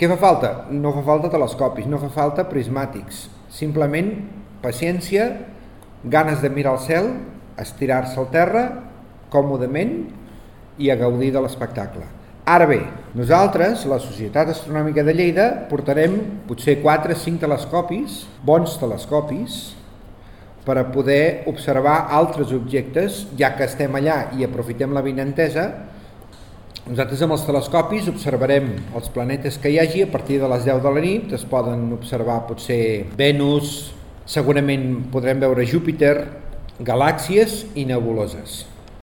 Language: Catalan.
Què fa falta? No fa falta telescopis, no fa falta prismàtics, simplement paciència, ganes de mirar al cel, estirar-se al terra còmodament i a gaudir de l'espectacle. Ara bé, nosaltres, la Societat Astronòmica de Lleida, portarem potser 4 o 5 telescopis, bons telescopis, per a poder observar altres objectes, ja que estem allà i aprofitem l'avinentesa. Nosaltres amb els telescopis observarem els planetes que hi hagi a partir de les 10 de la nit, es poden observar potser Venus, segurament podrem veure Júpiter, galàxies i nebuloses.